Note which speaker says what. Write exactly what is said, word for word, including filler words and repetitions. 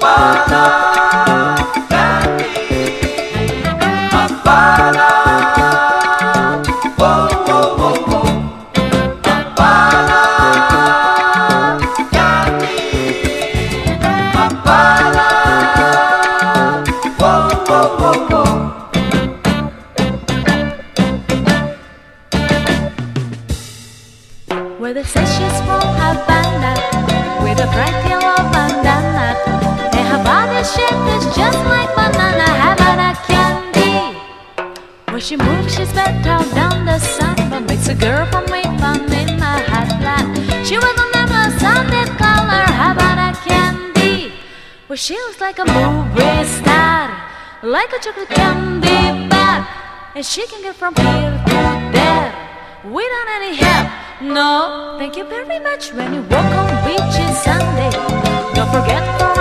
Speaker 1: With a say she's from Havana, with a bright yellow bandana, and her body shape is just like banana Havana candy. When she moves, she's better down the samba, makes a girl from me fun in my hot flat. She was a never sounded color Havana candy. Well, she looks like a movie star, like a chocolate candy bar, and she can get from here to there without any help. No, thank you very much when you walk on beaches Sunday. Don't forget for